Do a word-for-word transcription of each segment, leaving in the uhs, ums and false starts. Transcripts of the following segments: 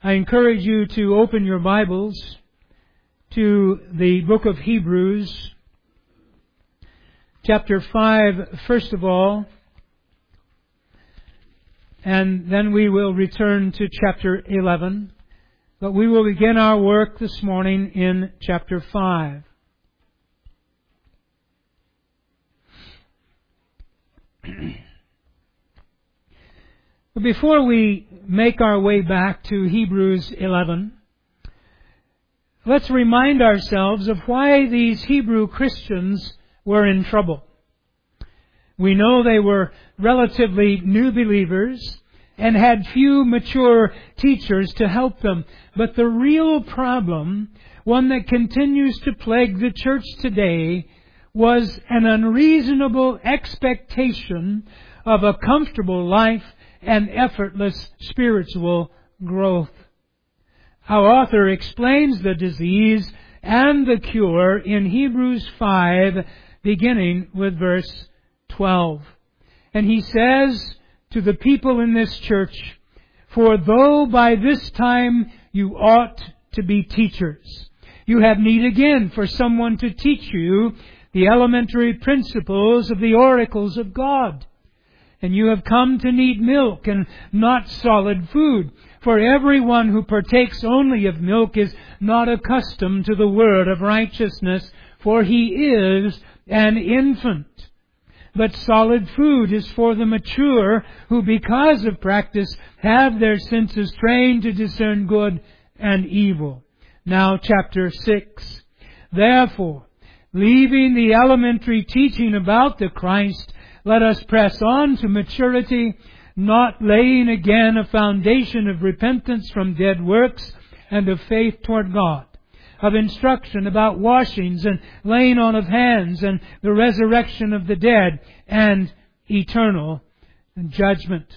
I encourage you to open your Bibles to the book of Hebrews, chapter five, first of all, and then we will return to chapter eleven. But we will begin our work this morning in chapter five. But before we make our way back to Hebrews eleven, let's remind ourselves of why these Hebrew Christians were in trouble. We know they were relatively new believers and had few mature teachers to help them. But the real problem, one that continues to plague the church today, was an unreasonable expectation of a comfortable life and effortless spiritual growth. Our author explains the disease and the cure in Hebrews five, beginning with verse twelve. And he says to the people in this church, "For though by this time you ought to be teachers, you have need again for someone to teach you the elementary principles of the oracles of God. And you have come to need milk and not solid food. For everyone who partakes only of milk is not accustomed to the word of righteousness, for he is an infant. But solid food is for the mature, who because of practice have their senses trained to discern good and evil." Now chapter six. "Therefore, leaving the elementary teaching about the Christ, let us press on to maturity, not laying again a foundation of repentance from dead works and of faith toward God, of instruction about washings and laying on of hands and the resurrection of the dead and eternal judgment."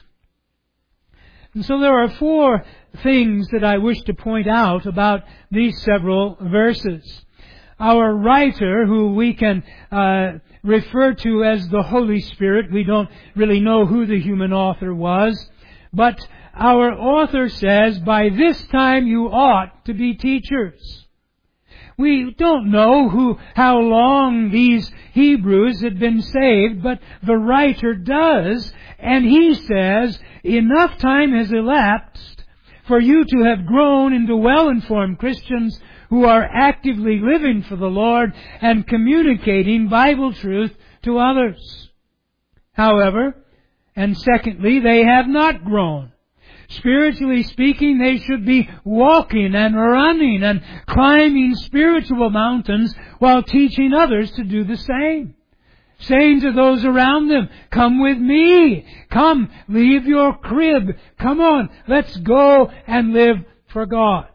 And so there are four things that I wish to point out about these several verses. Our writer, who we can uh, refer to as the Holy Spirit, we don't really know who the human author was, but our author says, "By this time you ought to be teachers." We don't know who, how long these Hebrews had been saved, but the writer does, and he says, enough time has elapsed for you to have grown into well-informed Christians who are actively living for the Lord and communicating Bible truth to others. However, and secondly, they have not grown. Spiritually speaking, they should be walking and running and climbing spiritual mountains while teaching others to do the same. Saying to those around them, "Come with me. Come, leave your crib. Come on, let's go and live for God."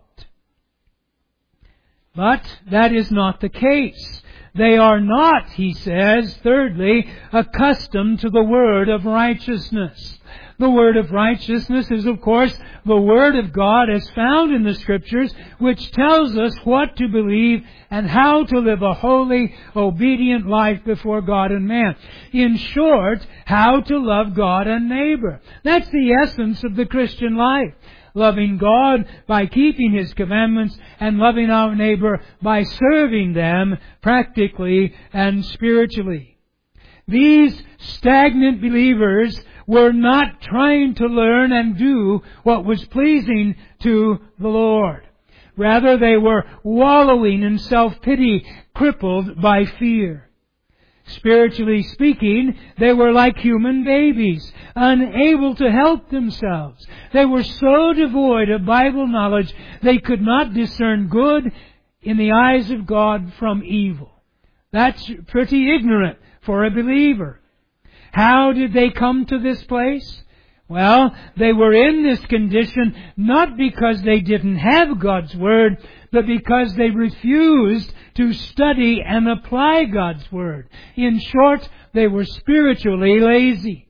But that is not the case. They are not, he says, thirdly, accustomed to the word of righteousness. The word of righteousness is, of course, the word of God as found in the Scriptures, which tells us what to believe and how to live a holy, obedient life before God and man. In short, how to love God and neighbor. That's the essence of the Christian life. Loving God by keeping His commandments and loving our neighbor by serving them practically and spiritually. These stagnant believers were not trying to learn and do what was pleasing to the Lord. Rather, they were wallowing in self-pity, crippled by fear. Spiritually speaking, they were like human babies, unable to help themselves. They were so devoid of Bible knowledge, they could not discern good in the eyes of God from evil. That's pretty ignorant for a believer. How did they come to this place? Well, they were in this condition not because they didn't have God's Word, but because they refused to study and apply God's Word. In short, they were spiritually lazy.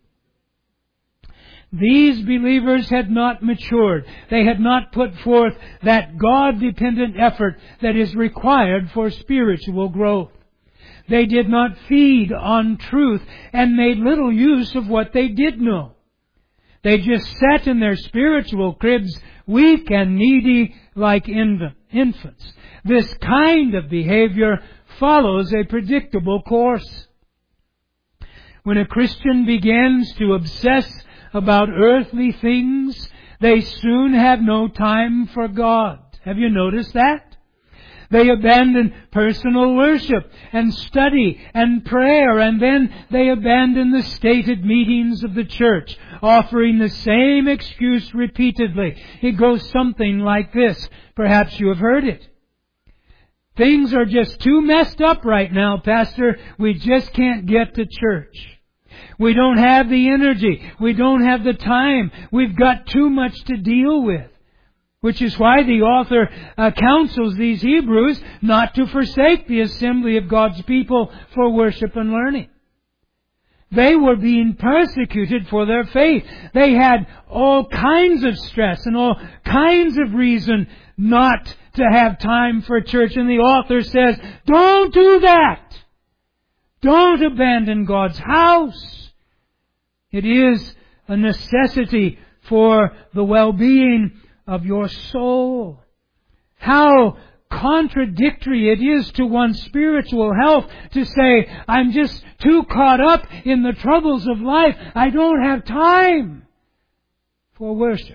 These believers had not matured. They had not put forth that God-dependent effort that is required for spiritual growth. They did not feed on truth and made little use of what they did know. They just sat in their spiritual cribs, weak and needy like infants. This kind of behavior follows a predictable course. When a Christian begins to obsess about earthly things, they soon have no time for God. Have you noticed that? They abandon personal worship and study and prayer, and then they abandon the stated meetings of the church, offering the same excuse repeatedly. It goes something like this. Perhaps you have heard it. Things are just too messed up right now, Pastor. We just can't get to church. We don't have the energy. We don't have the time. We've got too much to deal with. Which is why the author uh, counsels these Hebrews not to forsake the assembly of God's people for worship and learning. They were being persecuted for their faith. They had all kinds of stress and all kinds of reason not to have time for church. And the author says, don't do that. Don't abandon God's house. It is a necessity for the well-being of your soul. How contradictory it is to one's spiritual health to say, I'm just too caught up in the troubles of life. I don't have time for worship.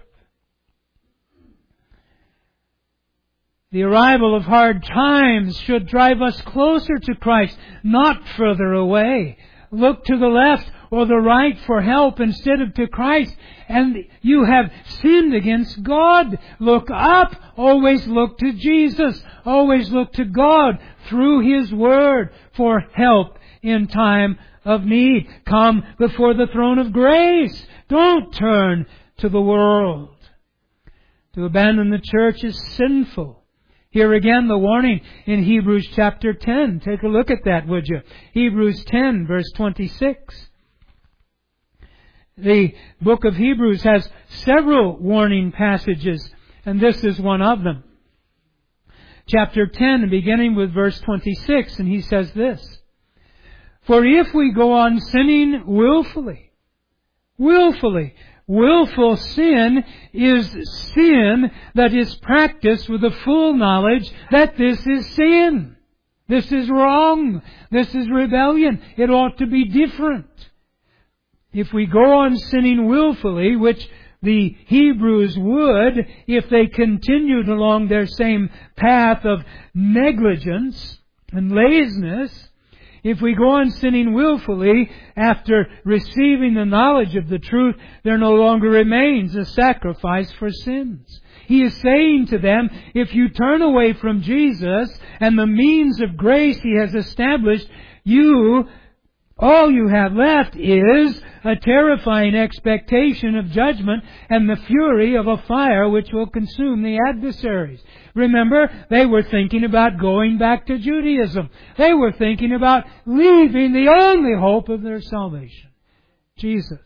The arrival of hard times should drive us closer to Christ, not further away. Look to the left or the right for help instead of to Christ, and you have sinned against God. Look up. Always look to Jesus. Always look to God through His Word for help in time of need. Come before the throne of grace. Don't turn to the world. To abandon the church is sinful. Here again the warning in Hebrews chapter ten. Take a look at that, would you? Hebrews ten, verse twenty-six. The book of Hebrews has several warning passages, and this is one of them. Chapter ten, beginning with verse twenty-six, and he says this: For if we go on sinning willfully, willfully, willful sin is sin that is practiced with the full knowledge that this is sin. This is wrong. This is rebellion. It ought to be different. If we go on sinning willfully, which the Hebrews would if they continued along their same path of negligence and laziness, if we go on sinning willfully after receiving the knowledge of the truth, there no longer remains a sacrifice for sins. He is saying to them, if you turn away from Jesus and the means of grace He has established, you, all you have left is a terrifying expectation of judgment and the fury of a fire which will consume the adversaries. Remember, they were thinking about going back to Judaism. They were thinking about leaving the only hope of their salvation, Jesus.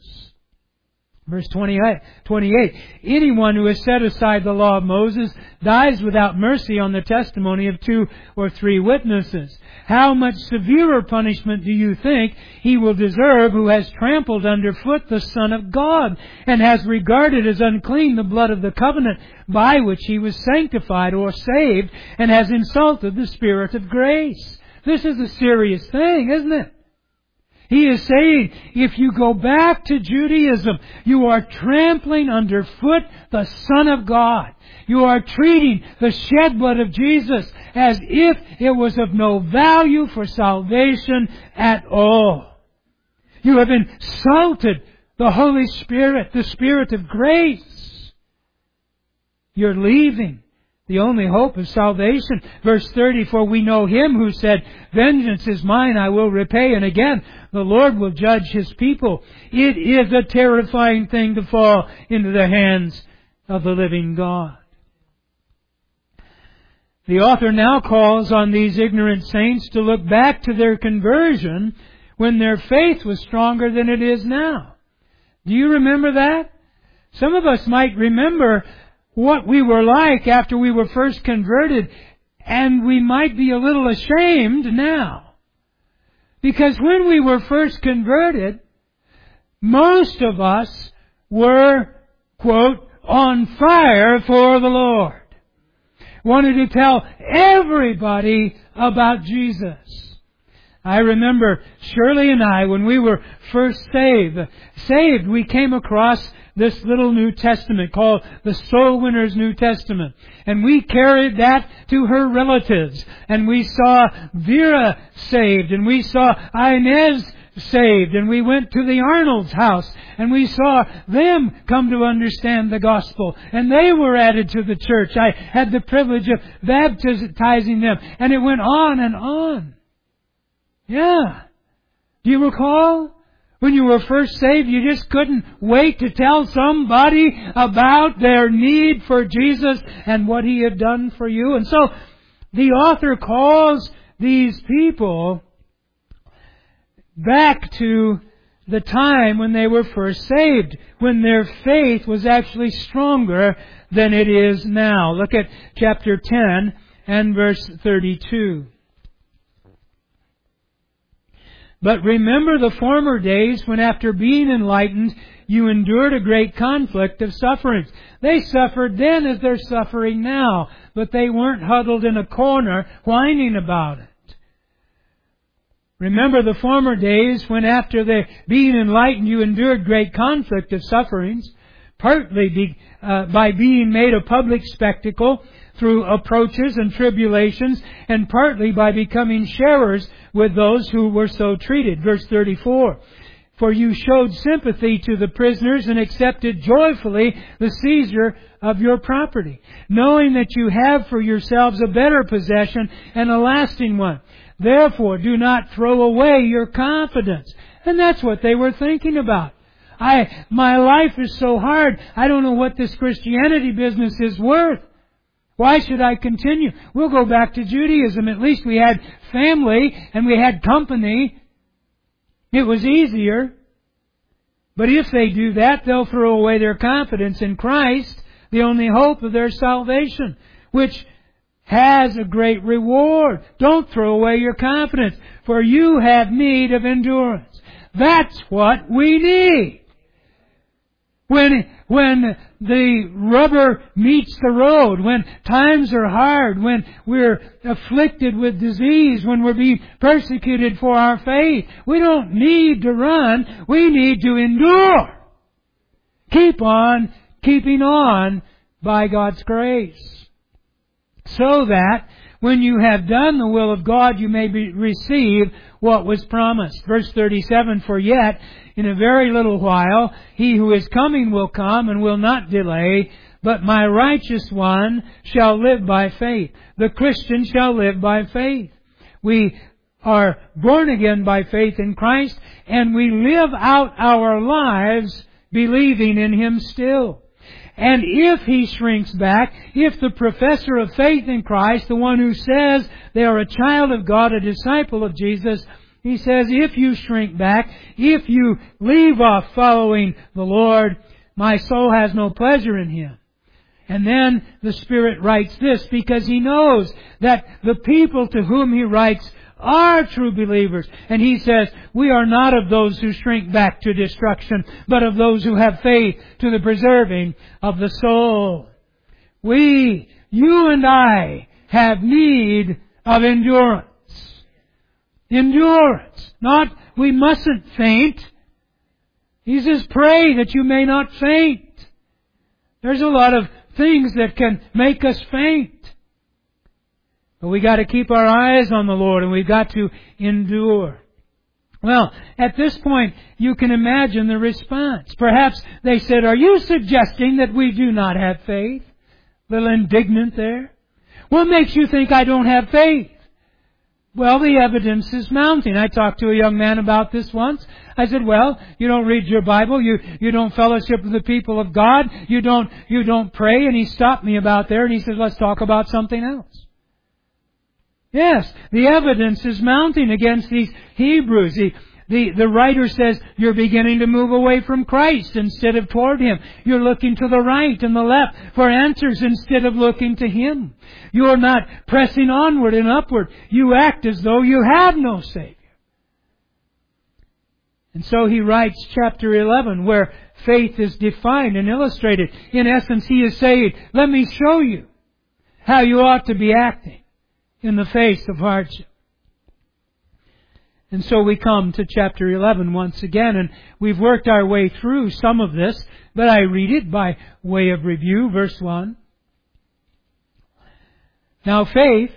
Verse twenty-eight, twenty-eight, anyone who has set aside the law of Moses dies without mercy on the testimony of two or three witnesses. How much severer punishment do you think he will deserve who has trampled underfoot the Son of God and has regarded as unclean the blood of the covenant by which he was sanctified or saved and has insulted the Spirit of grace? This is a serious thing, isn't it? He is saying, if you go back to Judaism, you are trampling underfoot the Son of God. You are treating the shed blood of Jesus as if it was of no value for salvation at all. You have insulted the Holy Spirit, the Spirit of grace. You're leaving the only hope of salvation. Verse thirty, for we know Him who said, vengeance is mine, I will repay. And again, the Lord will judge His people. It is a terrifying thing to fall into the hands of the living God. The author now calls on these ignorant saints to look back to their conversion when their faith was stronger than it is now. Do you remember that? Some of us might remember what we were like after we were first converted, and we might be a little ashamed now. Because when we were first converted, most of us were, quote, on fire for the Lord. Wanted to tell everybody about Jesus. I remember Shirley and I, when we were first saved, saved, we came across this little New Testament called the Soul Winner's New Testament. And we carried that to her relatives. And we saw Vera saved, and we saw Inez saved, and we went to the Arnold's house, and we saw them come to understand the gospel, and they were added to the church. I had the privilege of baptizing them, and it went on and on. Yeah. Do you recall? When you were first saved, you just couldn't wait to tell somebody about their need for Jesus and what He had done for you. And so, the author calls these people back to the time when they were first saved, when their faith was actually stronger than it is now. Look at chapter ten and verse thirty-two. But remember the former days when after being enlightened, you endured a great conflict of sufferings. They suffered then as they're suffering now, but they weren't huddled in a corner whining about it. Remember the former days when after they being enlightened, you endured great conflict of sufferings, partly be, uh, by being made a public spectacle through approaches and tribulations, and partly by becoming sharers with those who were so treated. Verse thirty-four. For you showed sympathy to the prisoners and accepted joyfully the seizure of your property, knowing that you have for yourselves a better possession and a lasting one. Therefore, do not throw away your confidence. And that's what they were thinking about. I, my life is so hard. I don't know what this Christianity business is worth. Why should I continue? We'll go back to Judaism. At least we had family and we had company. It was easier. But if they do that, they'll throw away their confidence in Christ, the only hope of their salvation, which has a great reward. Don't throw away your confidence, for you have need of endurance. That's what we need. When, when the rubber meets the road, when times are hard, when we're afflicted with disease, when we're being persecuted for our faith, we don't need to run, we need to endure. Keep on keeping on by God's grace. So that when you have done the will of God, you may be, receive what was promised. Verse thirty-seven, for yet, in a very little while, He who is coming will come and will not delay, but my righteous one shall live by faith. The Christian shall live by faith. We are born again by faith in Christ, and we live out our lives believing in Him still. And if he shrinks back, if the professor of faith in Christ, the one who says they are a child of God, a disciple of Jesus, he says, if you shrink back, if you leave off following the Lord, my soul has no pleasure in Him. And then the Spirit writes this, because He knows that the people to whom He writes are true believers. And He says, we are not of those who shrink back to destruction, but of those who have faith to the preserving of the soul. We, you and I, have need of endurance. Endurance. Not, we mustn't faint. He says, pray that you may not faint. There's a lot of things that can make us faint. But we got to keep our eyes on the Lord, and we've got to endure. Well, at this point, you can imagine the response. Perhaps they said, are you suggesting that we do not have faith? A little indignant there. What makes you think I don't have faith? Well, the evidence is mounting. I talked to a young man about this once. I said, well, you don't read your Bible, you, you don't fellowship with the people of God, you don't, you don't pray, and he stopped me about there, and he says, let's talk about something else. Yes, the evidence is mounting against these Hebrews. The, the, the writer says you're beginning to move away from Christ instead of toward Him. You're looking to the right and the left for answers instead of looking to Him. You're not pressing onward and upward. You act as though you have no Savior. And so he writes chapter eleven, where faith is defined and illustrated. In essence, he is saying, let me show you how you ought to be acting in the face of hardship. And so we come to chapter eleven once again, and we've worked our way through some of this, but I read it by way of review. Verse one. Now faith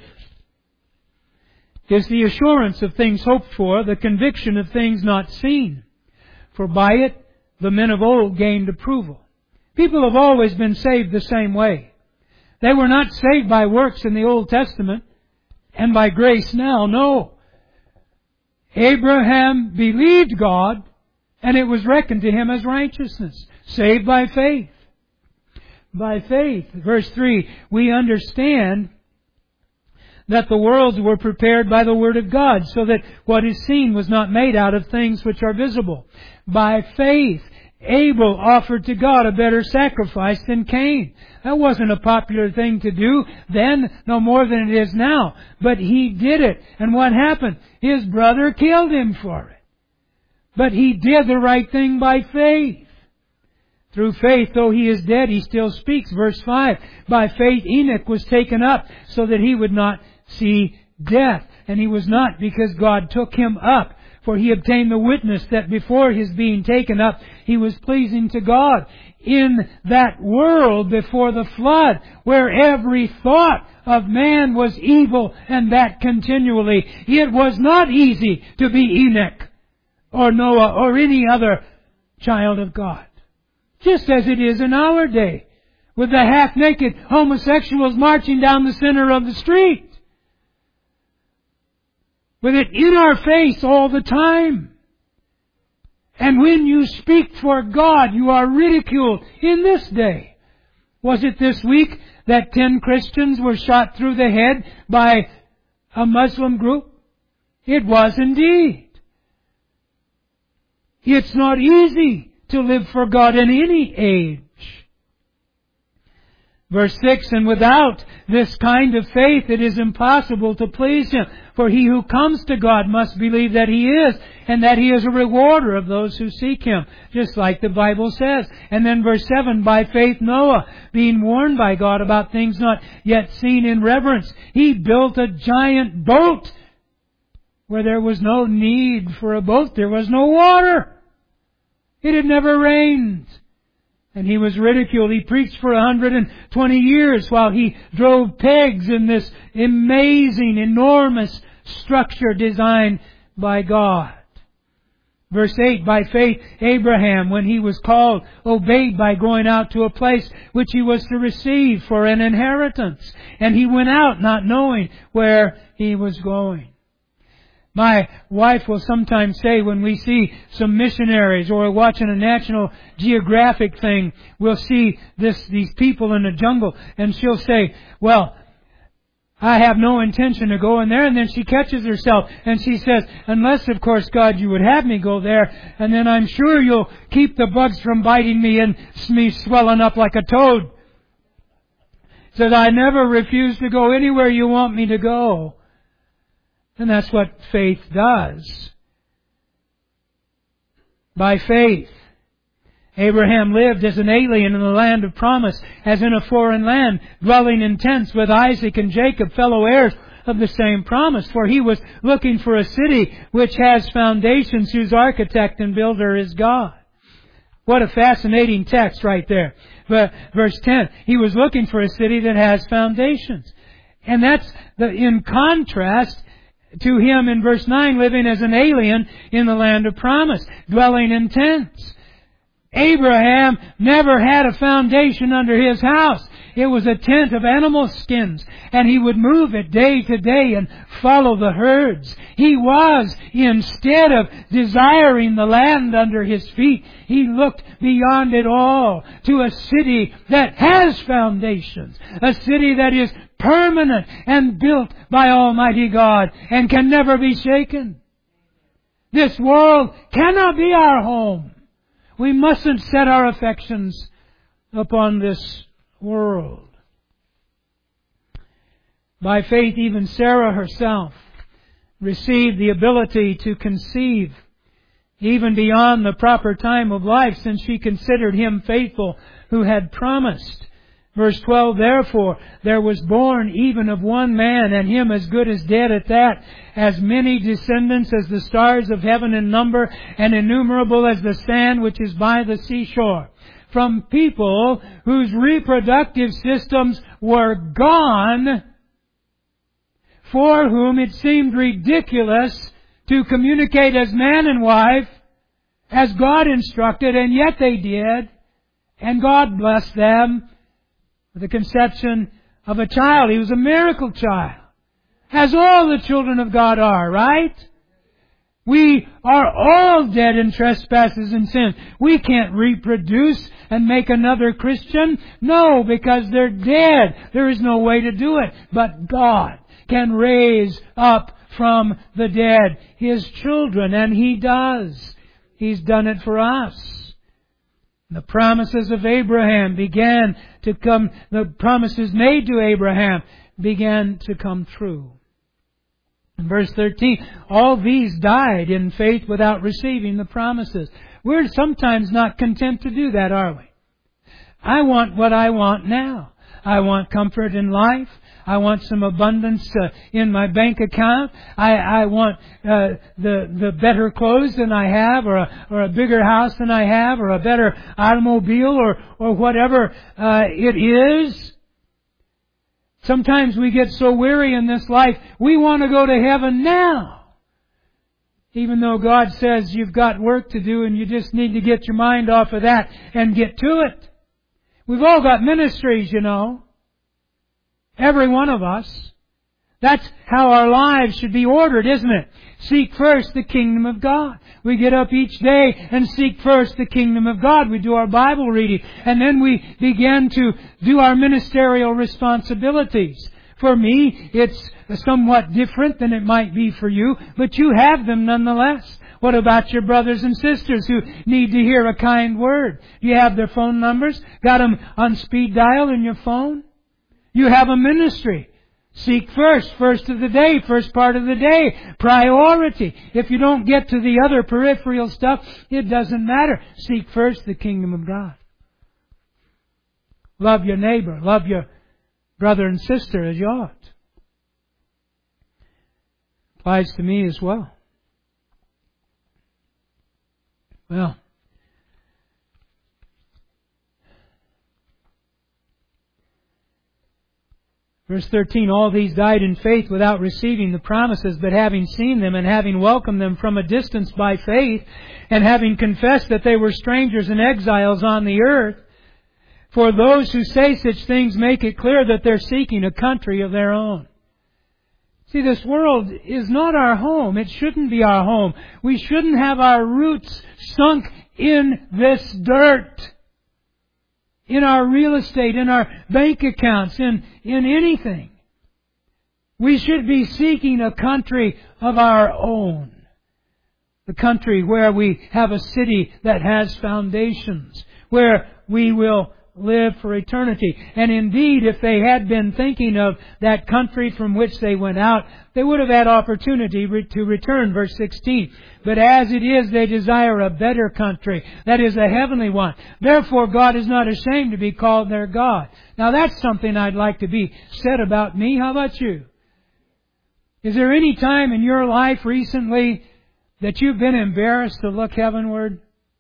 is the assurance of things hoped for, the conviction of things not seen. For by it the men of old gained approval. People have always been saved the same way. They were not saved by works in the Old Testament and by grace now. No. Abraham believed God, and it was reckoned to him as righteousness. Saved by faith. By faith. Verse three, we understand that the worlds were prepared by the Word of God, so that what is seen was not made out of things which are visible. By faith, Abel offered to God a better sacrifice than Cain. That wasn't a popular thing to do then, no more than it is now. But he did it. And what happened? His brother killed him for it. But he did the right thing by faith. Through faith, though he is dead, he still speaks. Verse five, by faith Enoch was taken up so that he would not see death. And he was not, because God took him up. For he obtained the witness that before his being taken up, he was pleasing to God. In that world before the flood, where every thought of man was evil, and that continually, it was not easy to be Enoch or Noah or any other child of God. Just as it is in our day, with the half-naked homosexuals marching down the center of the street. With it in our face all the time. And when you speak for God, you are ridiculed in this day. Was it this week that ten Christians were shot through the head by a Muslim group? It was indeed. It's not easy to live for God in any age. Verse six, and without this kind of faith it is impossible to please Him. For he who comes to God must believe that He is, and that He is a rewarder of those who seek Him. Just like the Bible says. And then verse seven, by faith Noah, being warned by God about things not yet seen in reverence, he built a giant boat where there was no need for a boat. There was no water. It had never rained. And he was ridiculed. He preached for one hundred twenty years while he drove pegs in this amazing, enormous structure designed by God. Verse eight, by faith Abraham, when he was called, obeyed by going out to a place which he was to receive for an inheritance. And he went out not knowing where he was going. My wife will sometimes say when we see some missionaries or watching a National Geographic thing, we'll see this these people in the jungle, and she'll say, well, I have no intention of going there. And then she catches herself and she says, unless, of course, God, you would have me go there, and then I'm sure you'll keep the bugs from biting me and me swelling up like a toad. Says, I never refuse to go anywhere you want me to go. And that's what faith does. By faith, Abraham lived as an alien in the land of promise, as in a foreign land, dwelling in tents with Isaac and Jacob, fellow heirs of the same promise. For he was looking for a city which has foundations, whose architect and builder is God. What a fascinating text right there. Verse ten, he was looking for a city that has foundations. And that's the, in contrast to him in verse nine, living as an alien in the land of promise, dwelling in tents. Abraham never had a foundation under his house. It was a tent of animal skins, and he would move it day to day and follow the herds. He was, instead of desiring the land under his feet, he looked beyond it all to a city that has foundations, a city that is permanent and built by Almighty God and can never be shaken. This world cannot be our home. We mustn't set our affections upon this world. By faith, even Sarah herself received the ability to conceive even beyond the proper time of life, since she considered Him faithful who had promised. Verse twelve, therefore there was born even of one man, and him as good as dead at that, as many descendants as the stars of heaven in number, and innumerable as the sand which is by the seashore. From people whose reproductive systems were gone, for whom it seemed ridiculous to communicate as man and wife, as God instructed, and yet they did, and God blessed them with the conception of a child. He was a miracle child, as all the children of God are, right? We are all dead in trespasses and sins. We can't reproduce and make another Christian. No, because they're dead. There is no way to do it. But God can raise up from the dead His children, and He does. He's done it for us. The promises of Abraham began to come, the promises made to Abraham began to come true. In verse thirteen, all these died in faith without receiving the promises. We're sometimes not content to do that, are we? I want what I want now. I want comfort in life. I want some abundance uh, in my bank account. I, I want uh, the the better clothes than I have, or a, or a bigger house than I have, or a better automobile, or or whatever uh, it is. Sometimes we get so weary in this life, we want to go to heaven now. Even though God says you've got work to do and you just need to get your mind off of that and get to it. We've all got ministries, you know. Every one of us. That's how our lives should be ordered, isn't it? Seek first the kingdom of God. We get up each day and seek first the kingdom of God. We do our Bible reading, and then we begin to do our ministerial responsibilities. For me, it's somewhat different than it might be for you, but you have them nonetheless. What about your brothers and sisters who need to hear a kind word? Do you have their phone numbers? Got them on speed dial in your phone? You have a ministry. Seek first, first of the day, first part of the day. Priority. If you don't get to the other peripheral stuff, it doesn't matter. Seek first the kingdom of God. Love your neighbor. Love your brother and sister as you ought. Applies to me as well. Well, verse thirteen, all these died in faith without receiving the promises, but having seen them and having welcomed them from a distance by faith, and having confessed that they were strangers and exiles on the earth. For those who say such things make it clear that they're seeking a country of their own. See, this world is not our home. It shouldn't be our home. We shouldn't have our roots sunk in this dirt. In our real estate, in our bank accounts, in, in anything. We should be seeking a country of our own. The country where we have a city that has foundations. Where we will live for eternity. And indeed, if they had been thinking of that country from which they went out, they would have had opportunity re- to return. Verse sixteen. But as it is, they desire a better country, that is a heavenly one. Therefore, God is not ashamed to be called their God. Now, that's something I'd like to be said about me. How about you? Is there any time in your life recently that you've been embarrassed to look heavenward?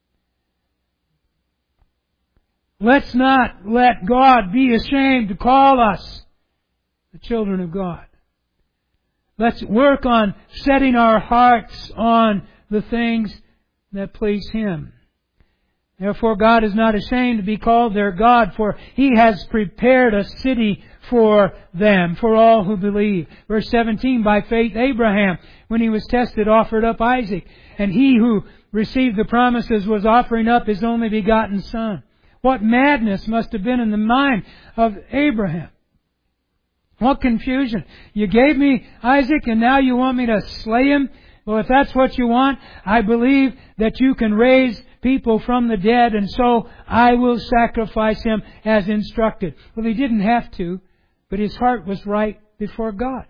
Let's not let God be ashamed to call us the children of God. Let's work on setting our hearts on the things that please Him. Therefore, God is not ashamed to be called their God, for He has prepared a city for them, for all who believe. Verse seventeen, by faith Abraham, when he was tested, offered up Isaac. And he who received the promises was offering up his only begotten son. What madness must have been in the mind of Abraham. What confusion. You gave me Isaac and now you want me to slay him? Well, if that's what you want, I believe that you can raise people from the dead, and so I will sacrifice him as instructed. Well, he didn't have to, but his heart was right before God.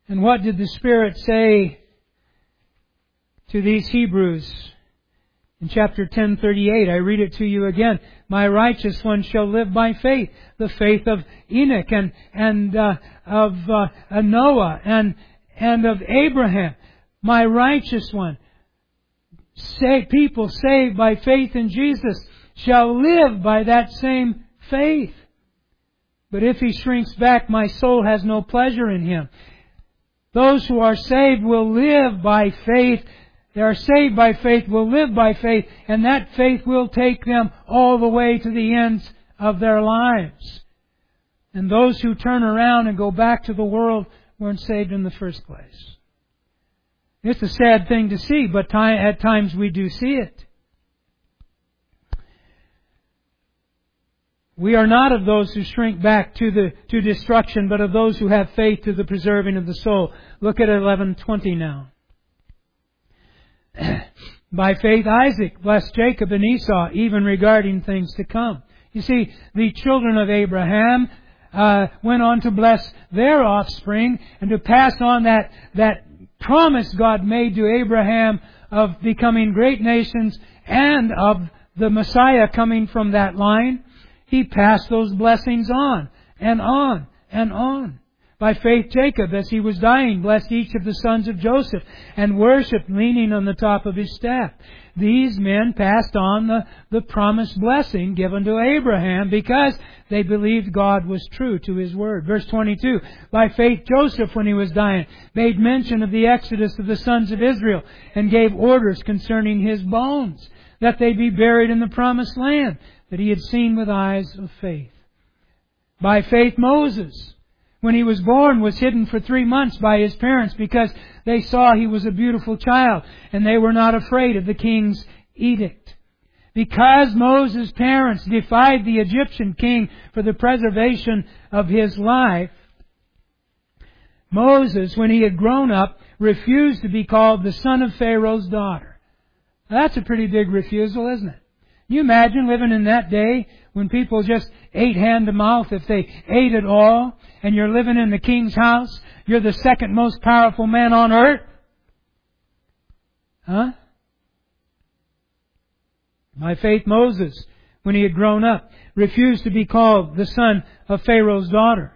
And what did the Spirit say to these Hebrews? In chapter ten thirty-eight, I read it to you again. My righteous one shall live by faith. The faith of Enoch and, and uh, of uh, Noah and, and of Abraham. My righteous one. Say, people saved by faith in Jesus shall live by that same faith. But if he shrinks back, my soul has no pleasure in him. Those who are saved will live by faith. They are saved by faith, will live by faith, and that faith will take them all the way to the ends of their lives. And those who turn around and go back to the world weren't saved in the first place. It's a sad thing to see, but at times we do see it. We are not of those who shrink back to the to destruction, but of those who have faith to the preserving of the soul. Look at eleven twenty now. By faith Isaac blessed Jacob and Esau, even regarding things to come. You see, the children of Abraham uh, went on to bless their offspring and to pass on that, that promise God made to Abraham of becoming great nations and of the Messiah coming from that line. He passed those blessings on and on and on. By faith Jacob, as he was dying, blessed each of the sons of Joseph and worshipped leaning on the top of his staff. These men passed on the, the promised blessing given to Abraham because they believed God was true to His word. Verse twenty-two, by faith Joseph, when he was dying, made mention of the exodus of the sons of Israel and gave orders concerning his bones, that they be buried in the promised land that he had seen with eyes of faith. By faith Moses, when he was born, was hidden for three months by his parents because they saw he was a beautiful child and they were not afraid of the king's edict. Because Moses' parents defied the Egyptian king for the preservation of his life, Moses, when he had grown up, refused to be called the son of Pharaoh's daughter. Now, that's a pretty big refusal, isn't it? Can you imagine living in that day when people just ate hand to mouth, if they ate at all, and you're living in the king's house? You're the second most powerful man on earth. Huh? By faith Moses, when he had grown up, refused to be called the son of Pharaoh's daughter,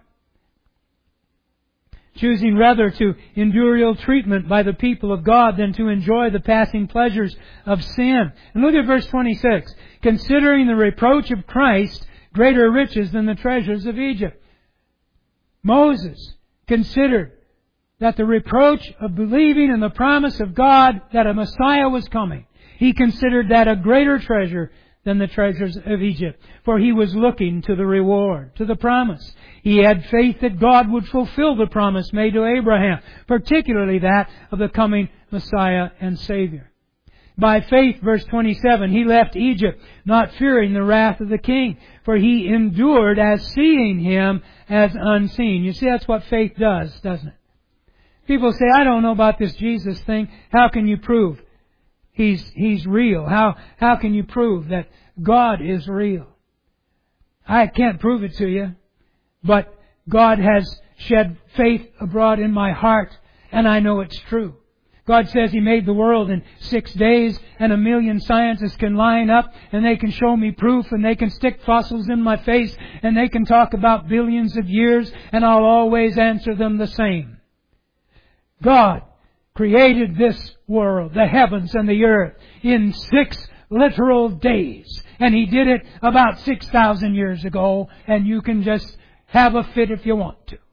choosing rather to endure ill treatment by the people of God than to enjoy the passing pleasures of sin. And look at verse twenty-six. Considering the reproach of Christ greater riches than the treasures of Egypt. Moses considered that the reproach of believing in the promise of God that a Messiah was coming, he considered that a greater treasure than the treasures of Egypt. For he was looking to the reward, to the promise. He had faith that God would fulfill the promise made to Abraham, particularly that of the coming Messiah and Savior. By faith, verse twenty-seven, he left Egypt, not fearing the wrath of the king, for he endured as seeing him as unseen. You see, that's what faith does, doesn't it? People say, I don't know about this Jesus thing. How can you prove He's, he's real? How, how can you prove that God is real? I can't prove it to you, but God has shed faith abroad in my heart, and I know it's true. God says He made the world in six days, and a million scientists can line up, and they can show me proof, and they can stick fossils in my face, and they can talk about billions of years, and I'll always answer them the same. God created this world, the heavens and the earth, in six literal days. And He did it about six thousand years ago, and you can just have a fit if you want to.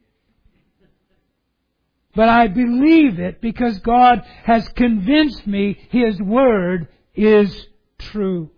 But I believe it because God has convinced me His Word is true.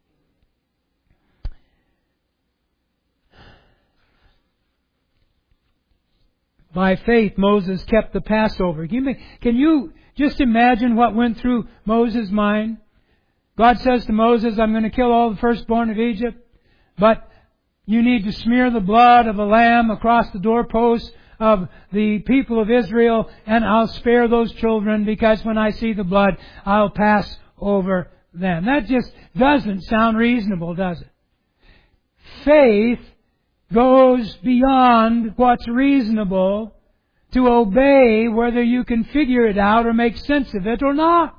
By faith, Moses kept the Passover. Can you just imagine what went through Moses' mind? God says to Moses, I'm going to kill all the firstborn of Egypt, but you need to smear the blood of a lamb across the doorposts of the people of Israel, and I'll spare those children because when I see the blood, I'll pass over them. That just doesn't sound reasonable, does it? Faith goes beyond what's reasonable to obey whether you can figure it out or make sense of it or not.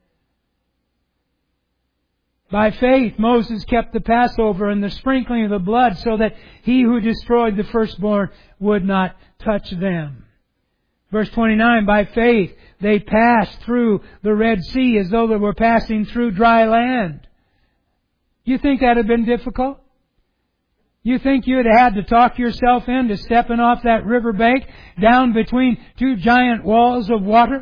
By faith, Moses kept the Passover and the sprinkling of the blood so that he who destroyed the firstborn would not touch them. Verse twenty-nine, by faith they passed through the Red Sea as though they were passing through dry land. You think that had been difficult? You think you'd had to talk yourself into stepping off that riverbank down between two giant walls of water?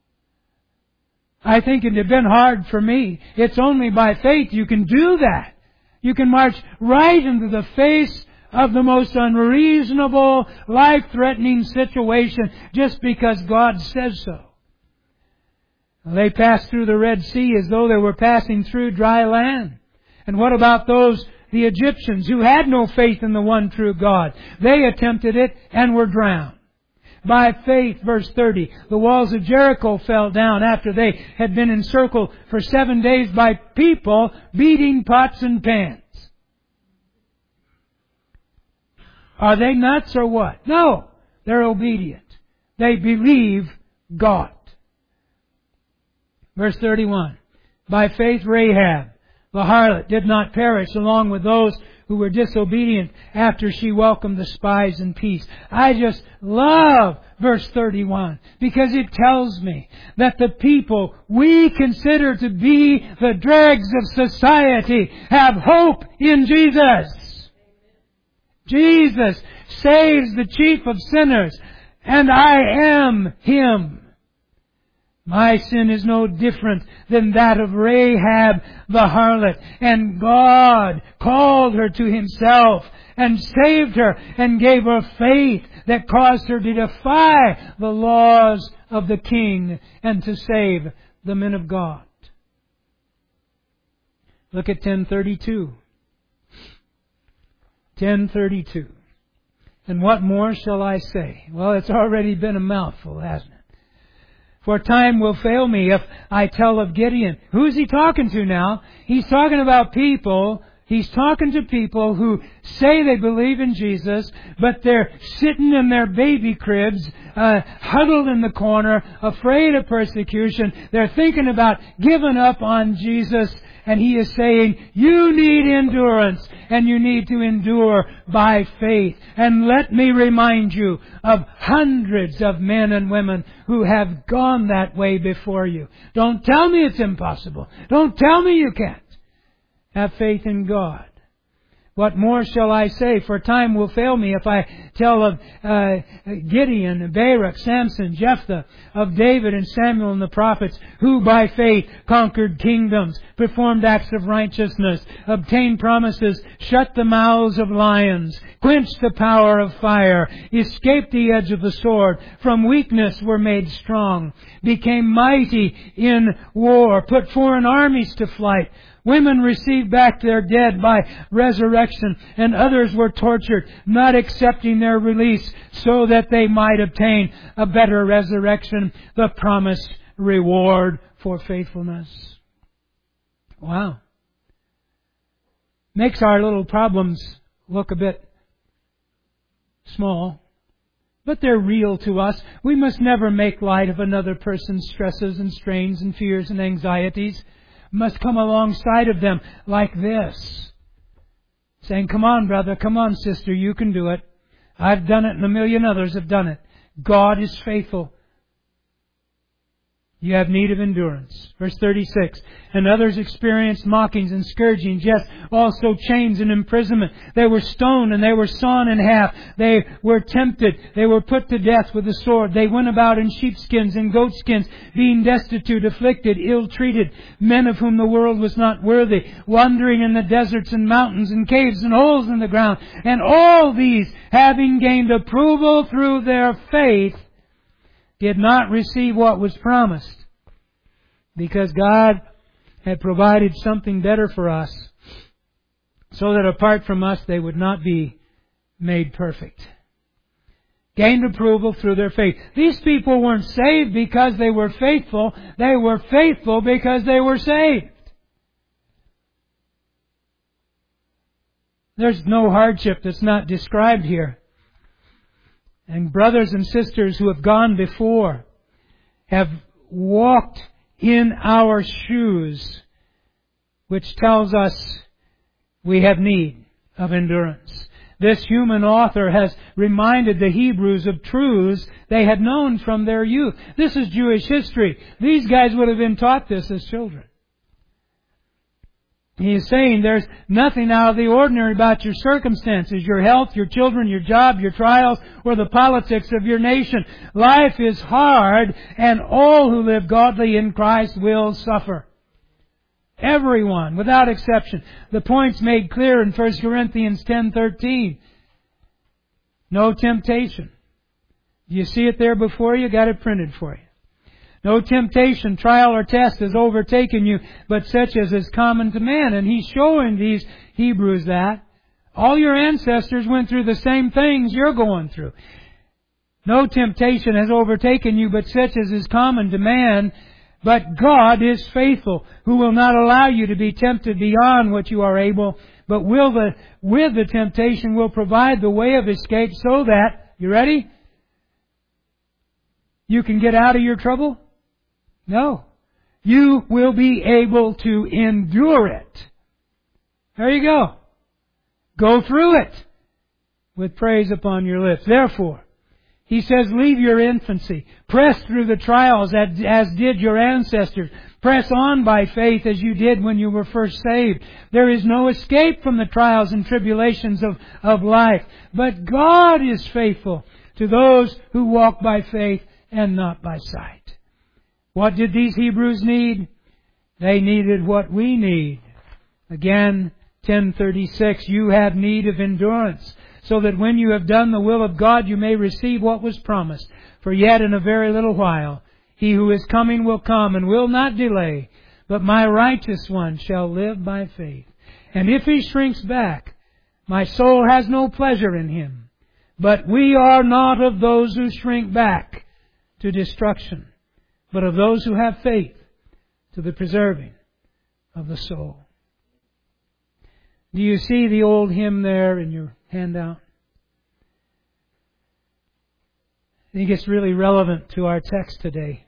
I think it would have been hard for me. It's only by faith you can do that. You can march right into the face of the most unreasonable, life-threatening situation just because God says so. They passed through the Red Sea as though they were passing through dry land. And what about those, the Egyptians, who had no faith in the one true God? They attempted it and were drowned. By faith, verse thirty, the walls of Jericho fell down after they had been encircled for seven days by people beating pots and pans. Are they nuts or what? No, they're obedient. They believe God. Verse thirty-one, by faith Rahab, the harlot, did not perish along with those who were disobedient after she welcomed the spies in peace. I just love verse thirty-one because it tells me that the people we consider to be the dregs of society have hope in Jesus. Jesus saves the chief of sinners, and I am Him. My sin is no different than that of Rahab the harlot. And God called her to Himself and saved her and gave her faith that caused her to defy the laws of the king and to save the men of God. Look at ten thirty-two. ten thirty-two. And what more shall I say? Well, it's already been a mouthful, hasn't it? For time will fail me if I tell of Gideon. Who's he talking to now? He's talking about people. He's talking to people who say they believe in Jesus, but they're sitting in their baby cribs, uh, huddled in the corner, afraid of persecution. They're thinking about giving up on Jesus. And he is saying, you need endurance, and you need to endure by faith. And let me remind you of hundreds of men and women who have gone that way before you. Don't tell me it's impossible. Don't tell me you can't. Have faith in God. What more shall I say? For time will fail me if I tell of uh, Gideon, Barak, Samson, Jephthah, of David and Samuel and the prophets, who by faith conquered kingdoms, performed acts of righteousness, obtained promises, shut the mouths of lions, quenched the power of fire, escaped the edge of the sword, from weakness were made strong, became mighty in war, put foreign armies to flight. Women received back their dead by resurrection, and others were tortured, not accepting their release, so that they might obtain a better resurrection, the promised reward for faithfulness. Wow. Makes our little problems look a bit small, but they're real to us. We must never make light of another person's stresses and strains and fears and anxieties. Must come alongside of them like this, saying, come on, brother, come on, sister, you can do it. I've done it and a million others have done it. God is faithful. You have need of endurance. Verse thirty-six. And others experienced mockings and scourgings, yes, also chains and imprisonment. They were stoned and they were sawn in half. They were tempted. They were put to death with the sword. They went about in sheepskins and goatskins, being destitute, afflicted, ill-treated, men of whom the world was not worthy, wandering in the deserts and mountains and caves and holes in the ground. And all these, having gained approval through their faith, did not receive what was promised, because God had provided something better for us, so that apart from us they would not be made perfect. Gained approval through their faith. These people weren't saved because they were faithful. They were faithful because they were saved. There's no hardship that's not described here. and brothers and sisters who have gone before have walked in our shoes, which tells us we have need of endurance. This human author has reminded the Hebrews of truths they had known from their youth. This is Jewish history. These guys would have been taught this as children. He is saying there's nothing out of the ordinary about your circumstances, your health, your children, your job, your trials, or the politics of your nation. Life is hard, and all who live godly in Christ will suffer. Everyone, without exception. The point's made clear in First Corinthians ten thirteen. No temptation. Do you see it there before you? Got it printed for you. No temptation, trial, or test has overtaken you, but such as is common to man. And he's showing these Hebrews that. All your ancestors went through the same things you're going through. No temptation has overtaken you, but such as is common to man. But God is faithful, who will not allow you to be tempted beyond what you are able, but will the, with the temptation will provide the way of escape so that, you ready? You can get out of your trouble? No. You will be able to endure it. There you go. Go through it with praise upon your lips. Therefore, he says, leave your infancy. Press through the trials as, as did your ancestors. Press on by faith as you did when you were first saved. There is no escape from the trials and tribulations of, of life. But God is faithful to those who walk by faith and not by sight. What did these Hebrews need? They needed what we need. Again, ten thirty-six, you have need of endurance, so that when you have done the will of God, you may receive what was promised. For yet in a very little while, He who is coming will come and will not delay. But my righteous one shall live by faith. And if he shrinks back, my soul has no pleasure in him. But we are not of those who shrink back to destruction, but of those who have faith to the preserving of the soul. Do you see the old hymn there in your handout? I think it's really relevant to our text today.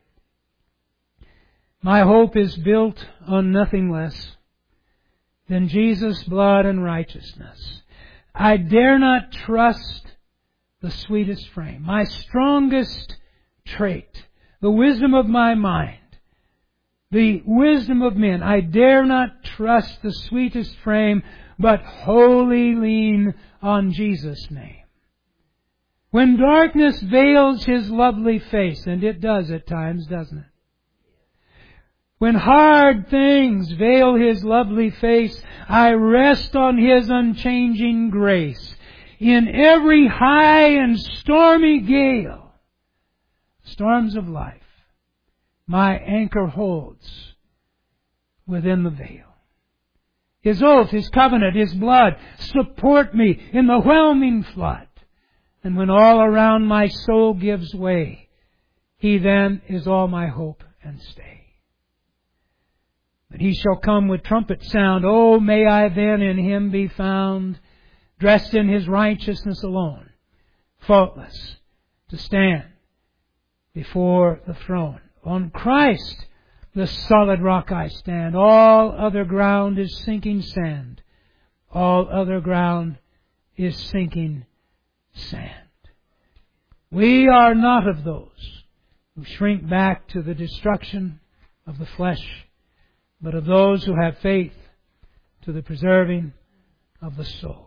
My hope is built on nothing less than Jesus' blood and righteousness. I dare not trust the sweetest frame, my strongest trait, the wisdom of my mind, the wisdom of men. I dare not trust the sweetest frame, but wholly lean on Jesus' name. When darkness veils His lovely face, and it does at times, doesn't it? When hard things veil His lovely face, I rest on His unchanging grace. In every high and stormy gale, storms of life, my anchor holds within the veil. His oath, His covenant, His blood support me in the whelming flood. And when all around my soul gives way, He then is all my hope and stay. But He shall come with trumpet sound. Oh, may I then in Him be found, dressed in His righteousness alone, faultless, to stand before the throne. On Christ, the solid rock I stand. All other ground is sinking sand. All other ground is sinking sand. We are not of those who shrink back to the destruction of the flesh, but of those who have faith to the preserving of the soul.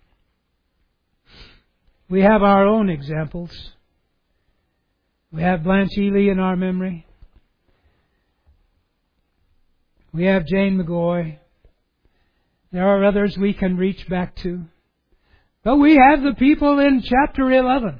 We have our own examples. We have Blanche Ely in our memory. We have Jane McGoy. There are others we can reach back to. But we have the people in chapter eleven.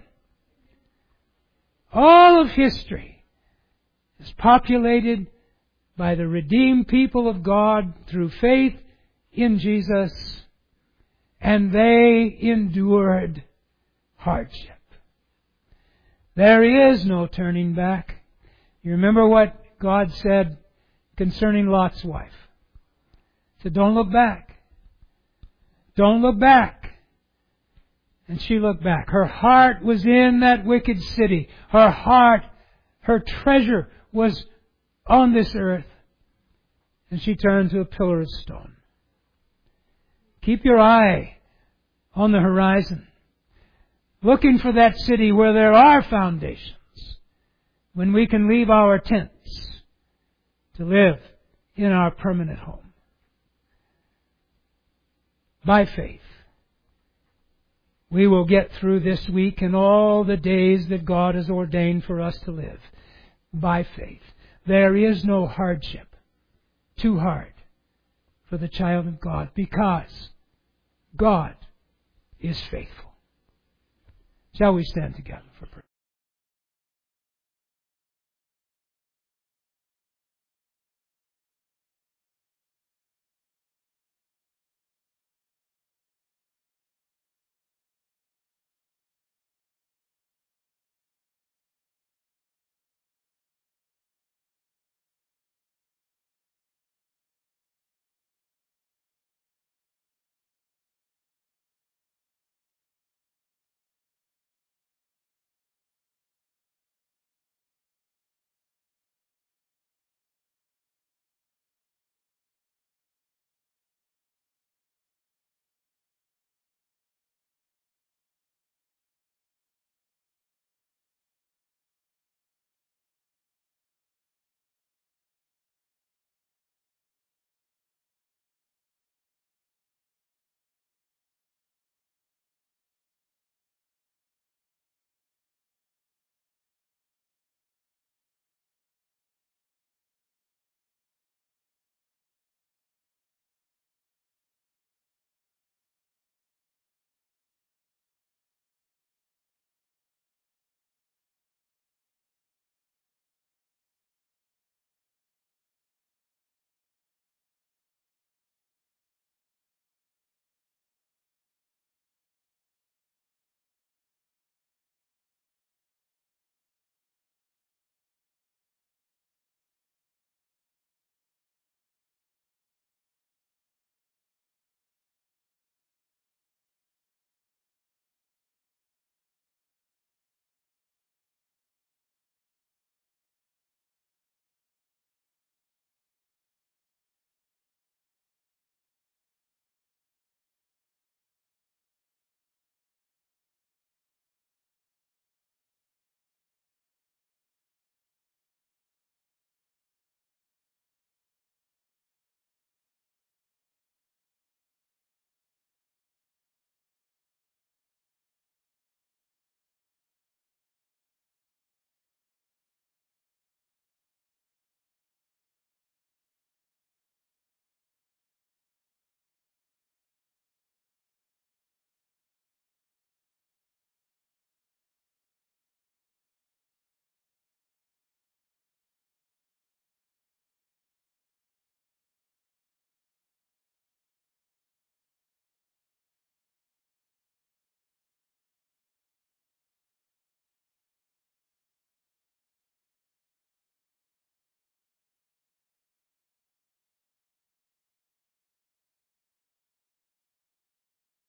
All of history is populated by the redeemed people of God through faith in Jesus, and they endured hardship. There is no turning back. You remember what God said concerning Lot's wife? He said, don't look back. Don't look back. And she looked back. Her heart was in that wicked city. Her heart, her treasure was on this earth. And she turned to a pillar of stone. Keep your eye on the horizon, looking for that city where there are foundations, when we can leave our tents to live in our permanent home. By faith, we will get through this week and all the days that God has ordained for us to live. By faith. There is no hardship too hard for the child of God, because God is faithful. Shall we stand together for prayer?